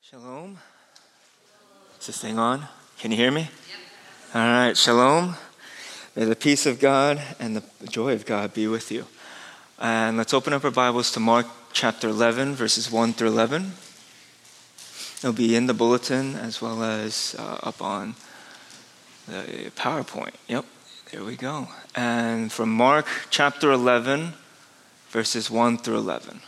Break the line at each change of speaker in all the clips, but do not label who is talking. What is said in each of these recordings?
Shalom. Is this thing on? Can you hear me? Yep. All right, shalom. May the peace of God and the joy of God be with you. And let's open up our Bibles to Mark chapter 11, verses 1 through 11. It'll be in the bulletin as well as up on the PowerPoint. Yep, there we go. And from Mark chapter 11, verses 1 through 11.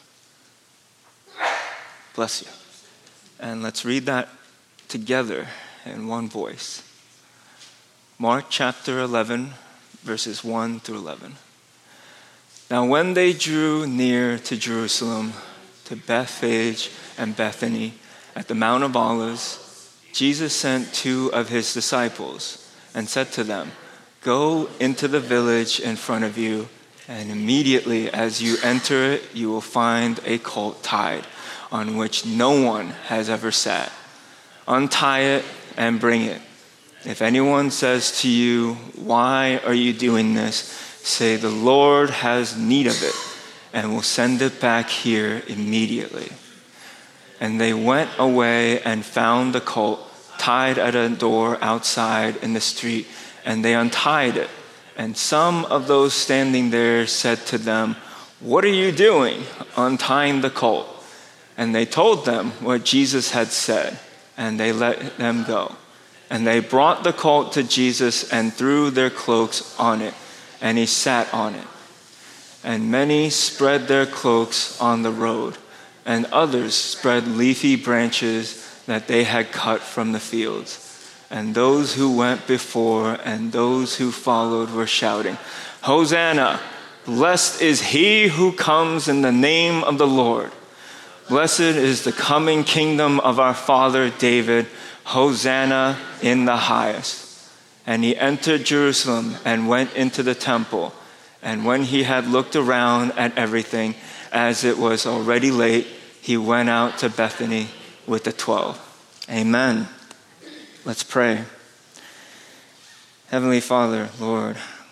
Bless you. And let's read that together in one voice. Mark chapter 11, verses 1 through 11. Now when they drew near to Jerusalem, to Bethphage and Bethany, at the Mount of Olives, Jesus sent two of his disciples and said to them, "Go into the village in front of you, and immediately as you enter it, you will find a colt tied, on which no one has ever sat. Untie it and bring it. If anyone says to you, 'Why are you doing this?' say, 'The Lord has need of it, and will send it back here immediately.'" And they went away and found the colt tied at a door outside in the street, and they untied it. And some of those standing there said to them, "What are you doing, untying the colt?" And they told them what Jesus had said, and they let them go. And they brought the colt to Jesus and threw their cloaks on it, and he sat on it. And many spread their cloaks on the road, and others spread leafy branches that they had cut from the fields. And those who went before and those who followed were shouting, "Hosanna! Blessed is he who comes in the name of the Lord. Blessed is the coming kingdom of our father David. Hosanna in the highest." And he entered Jerusalem and went into the temple. And when he had looked around at everything, as it was already late, he went out to Bethany with the 12. Amen. Let's pray. Heavenly Father, Lord,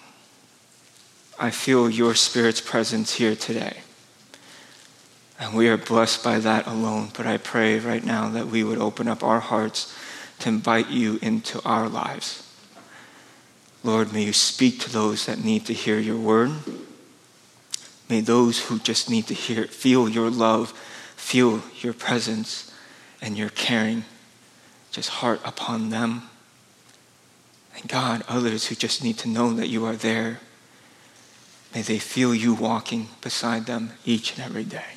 I feel your Spirit's presence here today. And we are blessed by that alone. But I pray right now that we would open up our hearts to invite you into our lives. Lord, may you speak to those that need to hear your word. May those who just need to hear it feel your love, feel your presence and your caring just heart upon them. And God, others who just need to know that you are there, may they feel you walking beside them each and every day.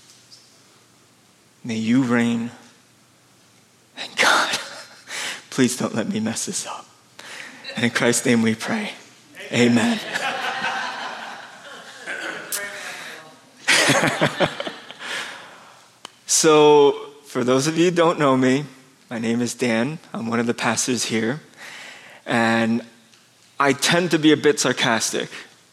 May you reign. And God, please don't let me mess this up. And in Christ's name we pray. Amen. So, for those of you who don't know me, my name is Dan. I'm one of the pastors here. And I tend to be a bit sarcastic.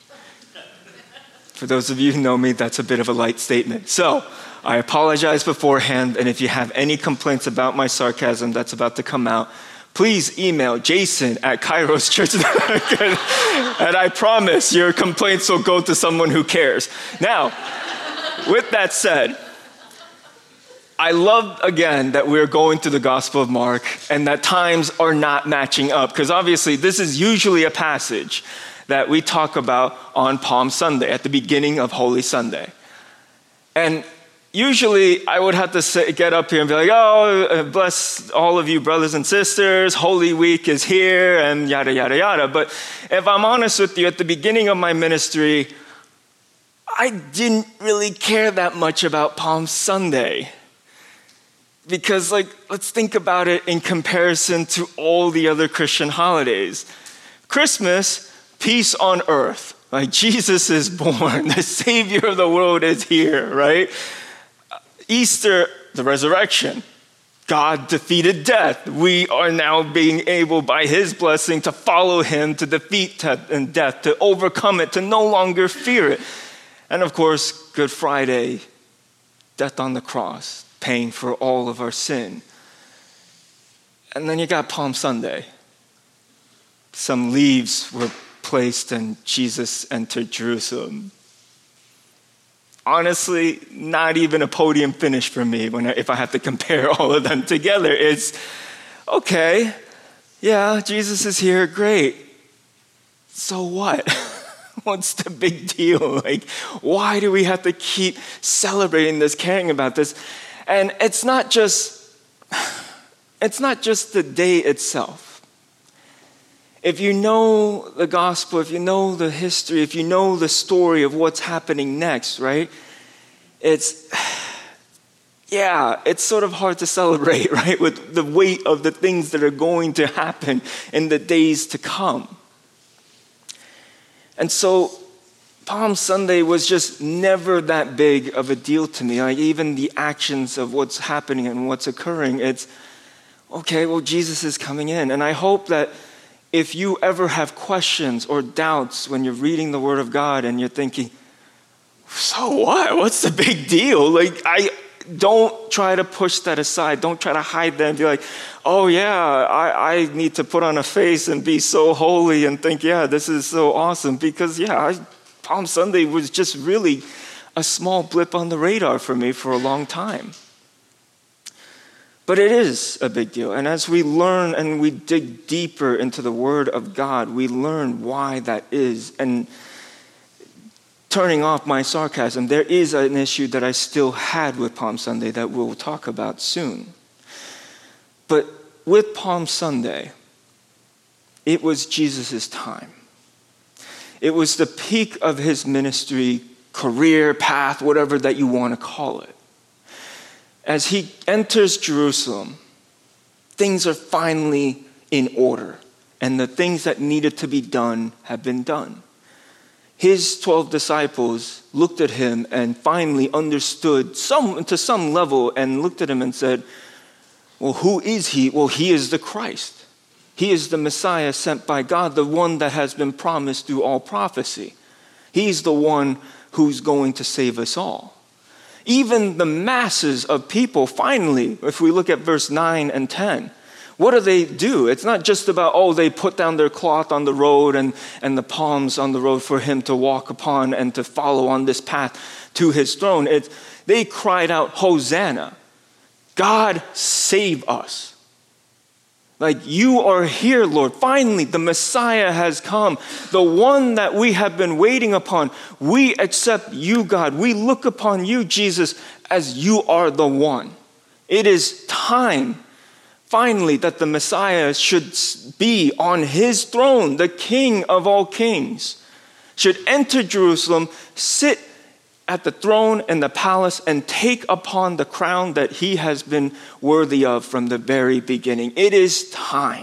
For those of you who know me, that's a bit of a light statement. So, I apologize beforehand, and if you have any complaints about my sarcasm that's about to come out, please email Jason@Kairos Church. And I promise your complaints will go to someone who cares. Now, with that said, I love, again, that we're going through the Gospel of Mark and that times are not matching up, because obviously this is usually a passage that we talk about on Palm Sunday, at the beginning of Holy Sunday. And usually I would have to get up here and be like, "Oh, bless all of you brothers and sisters, Holy Week is here," and yada, yada, yada. But if I'm honest with you, at the beginning of my ministry, I didn't really care that much about Palm Sunday. Because, let's think about it in comparison to all the other Christian holidays. Christmas, peace on earth. Jesus is born. The Savior of the world is here, right? Easter, the resurrection. God defeated death. We are now being able, by his blessing, to follow him, to defeat death, to overcome it, to no longer fear it. And of course, Good Friday, death on the cross, paying for all of our sin. And then you got Palm Sunday. Some leaves were placed and Jesus entered Jerusalem. honestly not even a podium finish for me if I have to compare all of them together. It's, okay, yeah, Jesus is here, great. So what? What's the big deal? Like, why do we have to keep celebrating this, caring about this? And it's not just the day itself. If you know the gospel, if you know the history, if you know the story of what's happening next, right? It's sort of hard to celebrate, right? With the weight of the things that are going to happen in the days to come. And so Palm Sunday was just never that big of a deal to me. Like even the actions of what's happening and what's occurring, it's, okay, well, Jesus is coming in. And I hope that if you ever have questions or doubts when you're reading the Word of God and you're thinking, so what? What's the big deal? Like, don't try to push that aside. Don't try to hide that and be like, oh yeah, I need to put on a face and be so holy and think, yeah, this is so awesome. Because Palm Sunday was just really a small blip on the radar for me for a long time. But it is a big deal. And as we learn and we dig deeper into the Word of God, we learn why that is. And turning off my sarcasm, there is an issue that I still had with Palm Sunday that we'll talk about soon. But with Palm Sunday, it was Jesus' time. It was the peak of his ministry, career, path, whatever that you want to call it. As he enters Jerusalem, things are finally in order, and the things that needed to be done have been done. His 12 disciples looked at him and finally understood to some level and looked at him and said, well, who is he? Well, he is the Christ. He is the Messiah sent by God, the one that has been promised through all prophecy. He's the one who's going to save us all. Even the masses of people, finally, if we look at verse 9 and 10, what do? It's not just about, they put down their cloth on the road and the palms on the road for him to walk upon and to follow on this path to his throne. They cried out, Hosanna, God save us. Like, you are here, Lord. Finally, the Messiah has come. The one that we have been waiting upon. We accept you, God. We look upon you, Jesus, as you are the one. It is time, finally, that the Messiah should be on his throne, the King of all kings, should enter Jerusalem, sit at the throne in the palace, and take upon the crown that he has been worthy of from the very beginning. It is time.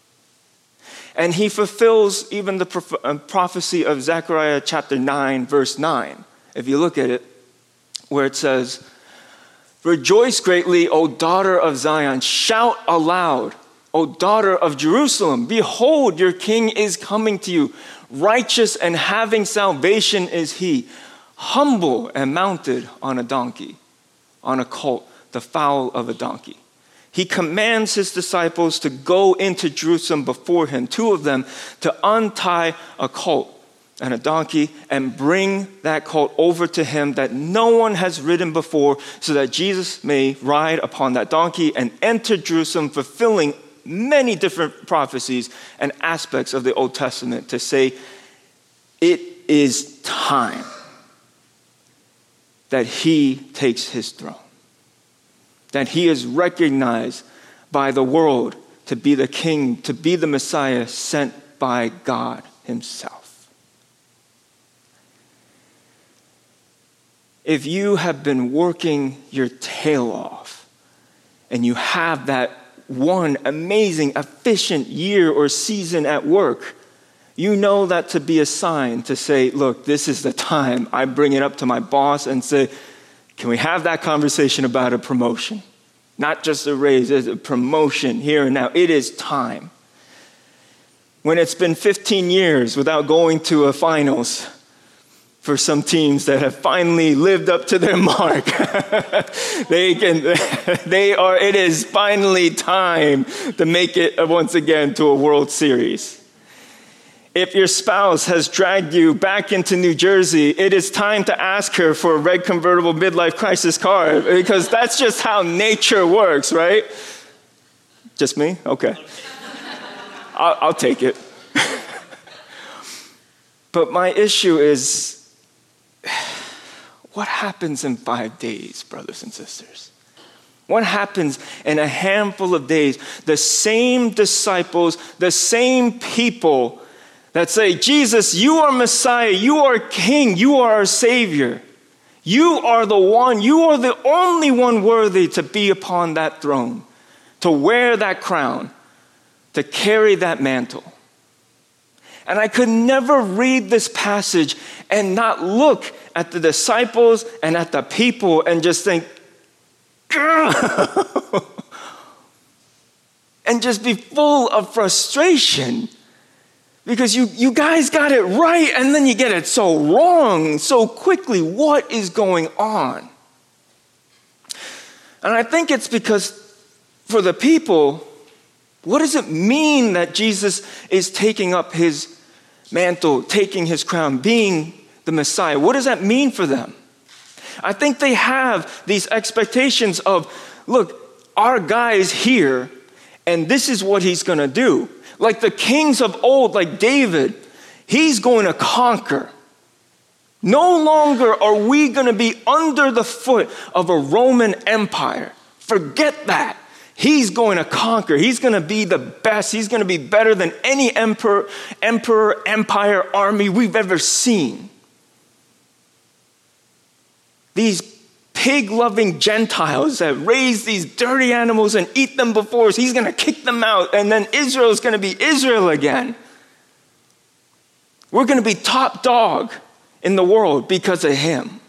And he fulfills even the prophecy of Zechariah chapter 9, verse 9. If you look at it, where it says, rejoice greatly, O daughter of Zion. Shout aloud, O daughter of Jerusalem. Behold, your king is coming to you. Righteous and having salvation is he. Humble and mounted on a donkey, on a colt, the foal of a donkey. He commands his disciples to go into Jerusalem before him, two of them, to untie a colt and a donkey and bring that colt over to him that no one has ridden before, so that Jesus may ride upon that donkey and enter Jerusalem, fulfilling many different prophecies and aspects of the Old Testament to say, it is time that he takes his throne, that he is recognized by the world to be the king, to be the Messiah sent by God himself. If you have been working your tail off and you have that one amazing, efficient year or season at work, you know that to be a sign to say, look, this is the time. I bring it up to my boss and say, can we have that conversation about a promotion? Not just a raise, it's a promotion here and now. It is time. When it's been 15 years without going to a finals for some teams that have finally lived up to their mark, it is finally time to make it once again to a World Series. If your spouse has dragged you back into New Jersey, it is time to ask her for a red convertible midlife crisis car, because that's just how nature works, right? Just me? Okay. I'll take it. But my issue is, what happens in 5 days, brothers and sisters? What happens in a handful of days? The same disciples, the same people that say, Jesus, you are Messiah, you are King, you are our Savior. You are the one, you are the only one worthy to be upon that throne, to wear that crown, to carry that mantle. And I could never read this passage and not look at the disciples and at the people and just think, and just be full of frustration. Because you guys got it right, and then you get it so wrong so quickly. What is going on? And I think it's because for the people, what does it mean that Jesus is taking up his mantle, taking his crown, being the Messiah? What does that mean for them? I think they have these expectations of, look, our guy is here, and this is what he's going to do. Like the kings of old, like David, he's going to conquer. No longer are we going to be under the foot of a Roman Empire. Forget that. He's going to conquer. He's going to be the best. He's going to be better than any emperor, empire, army we've ever seen. These pig-loving Gentiles that raise these dirty animals and eat them before us, he's going to kick them out, and then Israel is going to be Israel again. We're going to be top dog in the world because of him.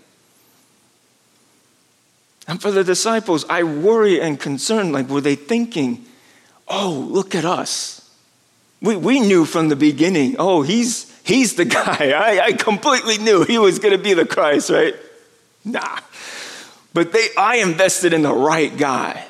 And for the disciples, I worry and concern, like, were they thinking, oh, look at us. We knew from the beginning, oh, he's the guy. I completely knew he was going to be the Christ, right? Nah. But I invested in the right guy.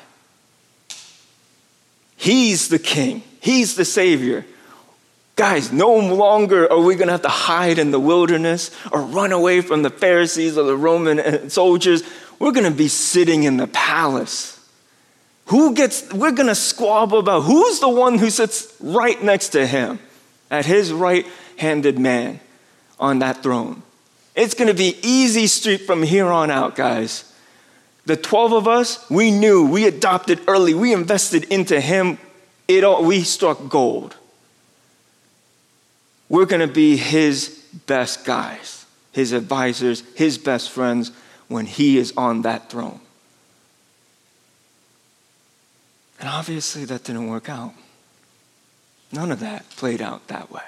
He's the king. He's the savior. Guys, no longer are we going to have to hide in the wilderness or run away from the Pharisees or the Roman soldiers. We're going to be sitting in the palace. We're going to squabble about who's the one who sits right next to him at his right-handed man on that throne. It's going to be easy street from here on out, guys. The 12 of us, we knew, we adopted early, we invested into him, we struck gold. We're going to be his best guys, his advisors, his best friends when he is on that throne. And obviously that didn't work out. None of that played out that way.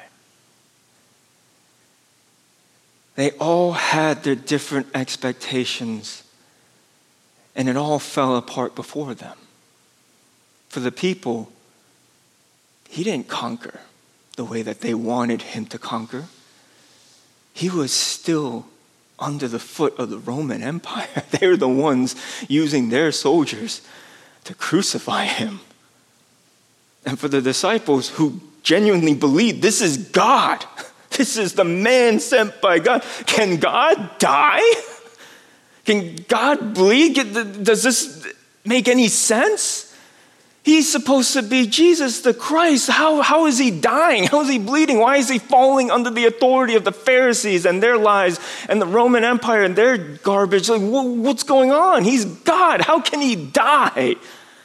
They all had their different expectations, and it all fell apart before them. For the people, he didn't conquer the way that they wanted him to conquer. He was still under the foot of the Roman Empire. They were the ones using their soldiers to crucify him. And for the disciples who genuinely believed this is God, this is the man sent by God. Can God die? Can God bleed? Does this make any sense? He's supposed to be Jesus the Christ. How is he dying? How is he bleeding? Why is he falling under the authority of the Pharisees and their lies and the Roman Empire and their garbage? Like, what's going on? He's God. How can he die?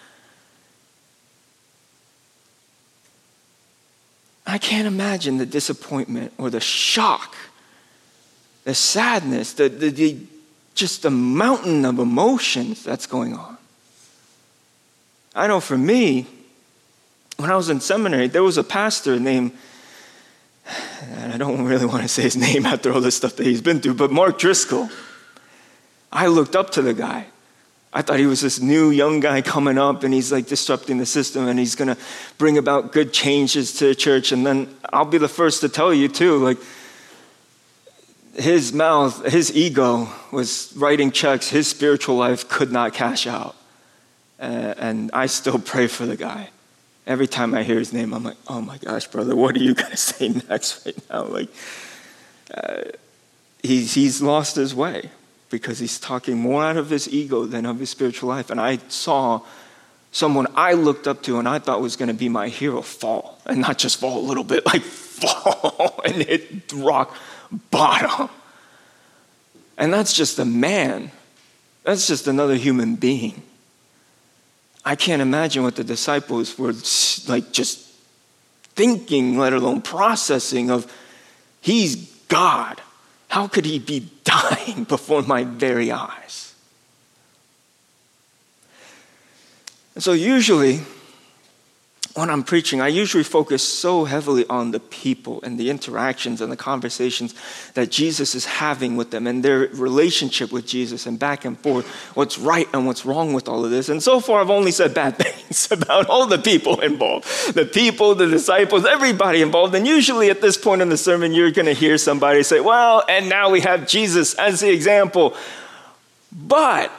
I can't imagine the disappointment or the shock, the sadness, just the mountain of emotions that's going on. I know for me, when I was in seminary, there was a pastor named, and I don't really want to say his name after all the stuff that he's been through, but Mark Driscoll. I looked up to the guy. I thought he was this new young guy coming up, and he's like disrupting the system, and he's going to bring about good changes to the church. And then I'll be the first to tell you too, like, his mouth, his ego was writing checks his spiritual life could not cash out. And I still pray for the guy. every time I hear his name, I'm like, oh my gosh, brother, what are you going to say next right now? Like, he's lost his way because he's talking more out of his ego than of his spiritual life. And I saw someone I looked up to and I thought was going to be my hero fall. And not just fall a little bit, like fall and hit rock bottom. And that's just a man. That's just another human being. I can't imagine what the disciples were like just thinking, let alone processing of, he's God. How could he be dying before my very eyes? And so usually, when I'm preaching, I usually focus so heavily on the people and the interactions and the conversations that Jesus is having with them and their relationship with Jesus and back and forth, what's right and what's wrong with all of this. And so far, I've only said bad things about all the people involved, the people, the disciples, everybody involved. And usually at this point in the sermon, you're going to hear somebody say, well, and now we have Jesus as the example. But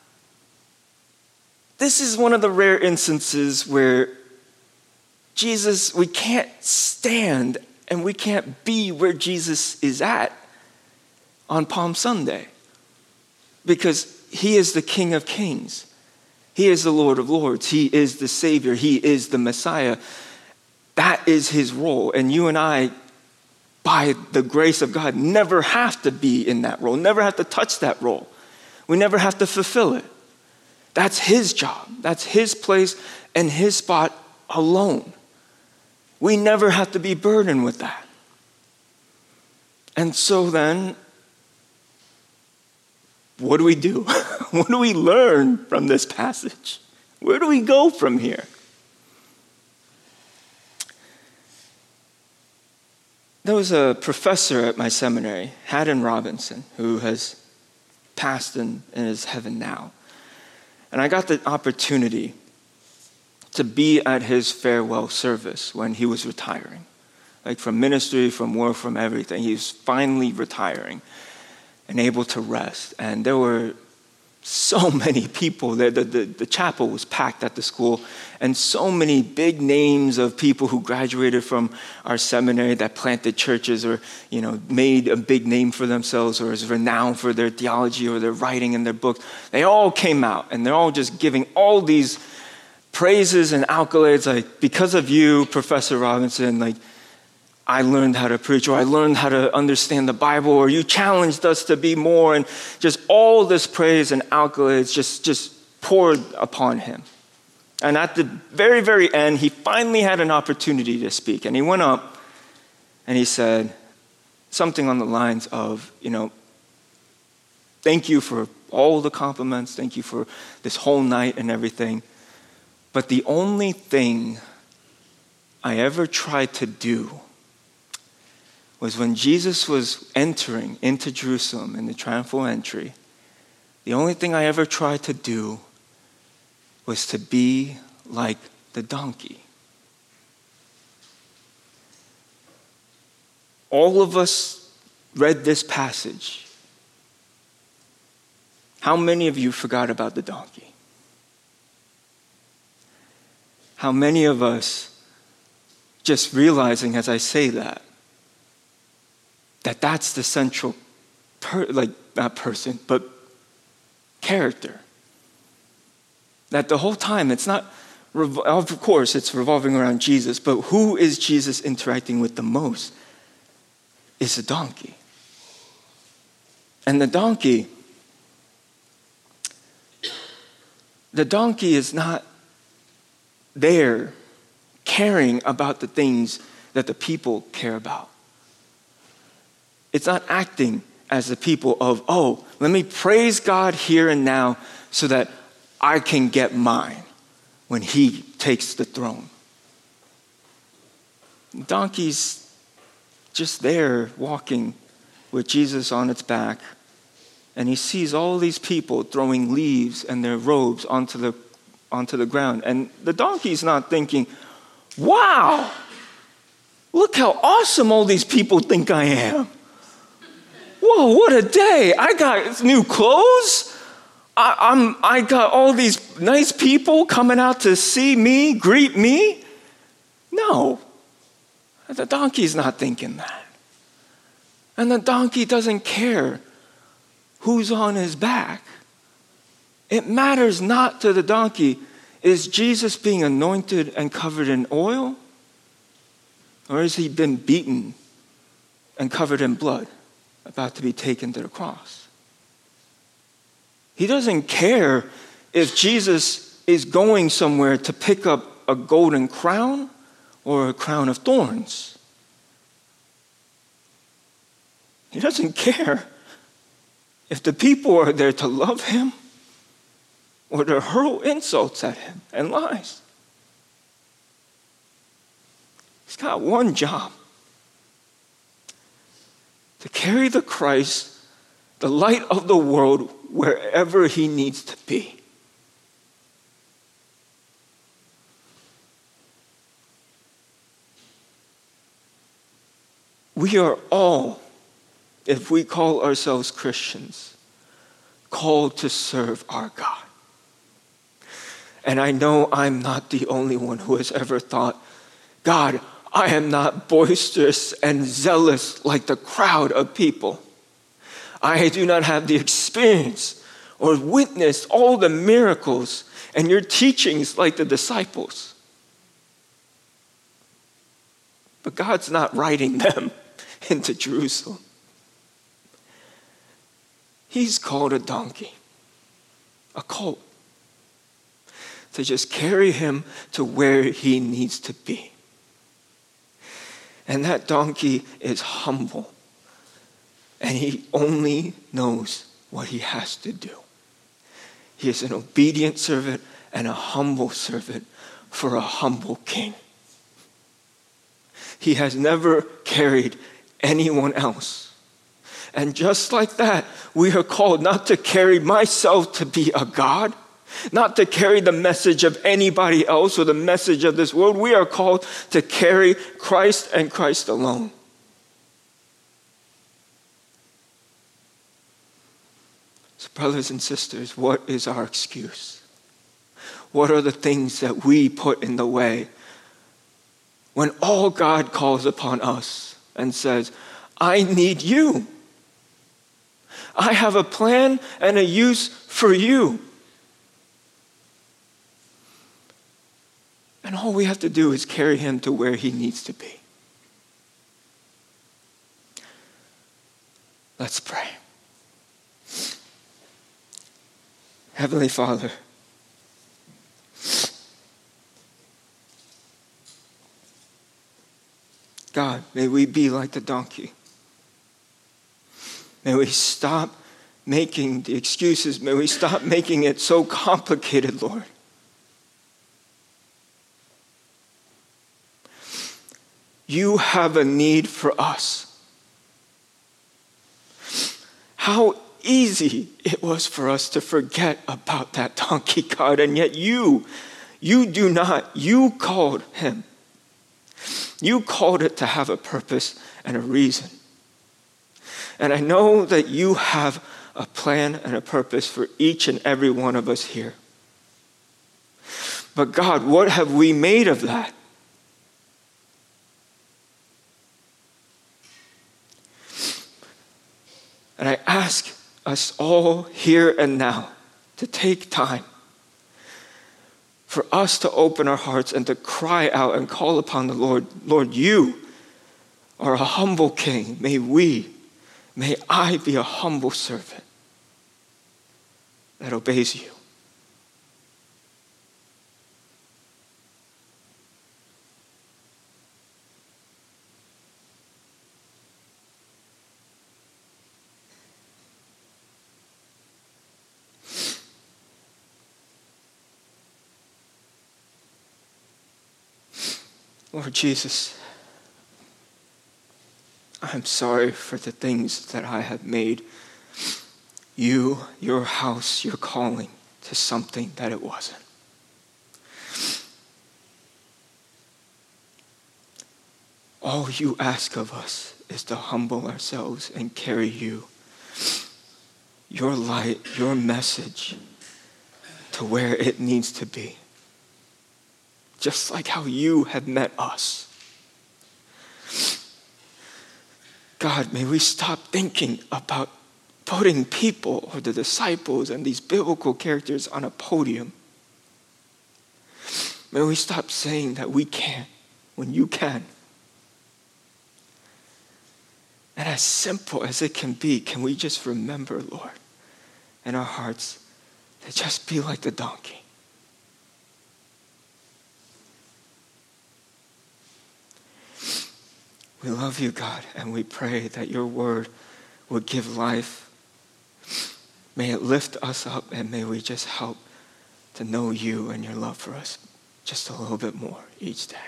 this is one of the rare instances where Jesus, we can't stand and we can't be where Jesus is at on Palm Sunday because he is the King of Kings. He is the Lord of Lords. He is the Savior. He is the Messiah. That is his role. And you and I, by the grace of God, never have to be in that role, never have to touch that role. We never have to fulfill it. That's his job. That's his place and his spot alone. We never have to be burdened with that. And so then, what do we do? What do we learn from this passage? Where do we go from here? There was a professor at my seminary, Haddon Robinson, who has passed and is heaven now. And I got the opportunity to be at his farewell service when he was retiring. Like from ministry, from work, from everything. He was finally retiring and able to rest. And there were so many people there. The chapel was packed at the school. And so many big names of people who graduated from our seminary that planted churches or, made a big name for themselves or is renowned for their theology or their writing and their books. They all came out and they're all just giving all these praises and accolades, like, because of you, Professor Robinson, like, I learned how to preach, or I learned how to understand the Bible, or you challenged us to be more, and just all this praise and accolades just poured upon him. And at the very, very end, he finally had an opportunity to speak, and he went up and he said something on the lines of, thank you for all the compliments, thank you for this whole night and everything. But the only thing I ever tried to do was when Jesus was entering into Jerusalem in the triumphal entry, the only thing I ever tried to do was to be like the donkey. All of us read this passage. How many of you forgot about the donkey? How many of us, just realizing as I say that that's the central, not person, but character. That the whole time it's not, of course it's revolving around Jesus, but who is Jesus interacting with the most is the donkey. And the donkey is not there caring about the things that the people care about. It's not acting as the people of, let me praise God here and now so that I can get mine when he takes the throne. The donkey's just there walking with Jesus on its back, and he sees all these people throwing leaves and their robes onto the ground. And the donkey's not thinking, wow, look how awesome all these people think I am. Whoa, what a day. I got new clothes. I got all these nice people coming out to see me, greet me. No, the donkey's not thinking that. And the donkey doesn't care who's on his back. It matters not to the donkey, is Jesus being anointed and covered in oil? Or has he been beaten and covered in blood, about to be taken to the cross? He doesn't care if Jesus is going somewhere to pick up a golden crown or a crown of thorns. He doesn't care if the people are there to love him or to hurl insults at him and lies. He's got one job: to carry the Christ, the light of the world, wherever he needs to be. We are all, if we call ourselves Christians, called to serve our God. And I know I'm not the only one who has ever thought, God, I am not boisterous and zealous like the crowd of people. I do not have the experience or witnessed all the miracles and your teachings like the disciples. But God's not writing them into Jerusalem. He's called a donkey, a colt, to just carry him to where he needs to be. And that donkey is humble. And he only knows what he has to do. He is an obedient servant and a humble servant for a humble king. He has never carried anyone else. And just like that, we are called not to carry myself to be a God, not to carry the message of anybody else or the message of this world. We are called to carry Christ and Christ alone. So, brothers and sisters, what is our excuse? What are the things that we put in the way when all God calls upon us and says, I need you. I have a plan and a use for you. And all we have to do is carry him to where he needs to be. Let's pray. Heavenly Father, God, may we be like the donkey. May we stop making the excuses. May we stop making it so complicated, Lord. You have a need for us. How easy it was for us to forget about that donkey, God, and yet you do not. You called him. You called it to have a purpose and a reason. And I know that you have a plan and a purpose for each and every one of us here. But God, what have we made of that? And I ask us all here and now to take time for us to open our hearts and to cry out and call upon the Lord. Lord, you are a humble king. May I be a humble servant that obeys you. Lord Jesus, I'm sorry for the things that I have made you, your house, your calling to something that it wasn't. All you ask of us is to humble ourselves and carry you, your light, your message to where it needs to be. just like how you have met us. God, may we stop thinking about putting people or the disciples and these biblical characters on a podium. May we stop saying that we can't when you can. And as simple as it can we just remember, Lord, in our hearts to just be like the donkey. We love you, God, and we pray that your word would give life. May it lift us up, and may we just help to know you and your love for us just a little bit more each day.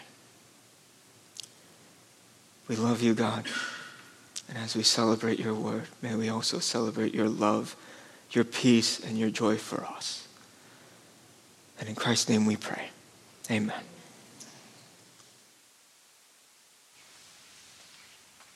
We love you, God, and as we celebrate your word, may we also celebrate your love, your peace, and your joy for us. And in Christ's name we pray. Amen.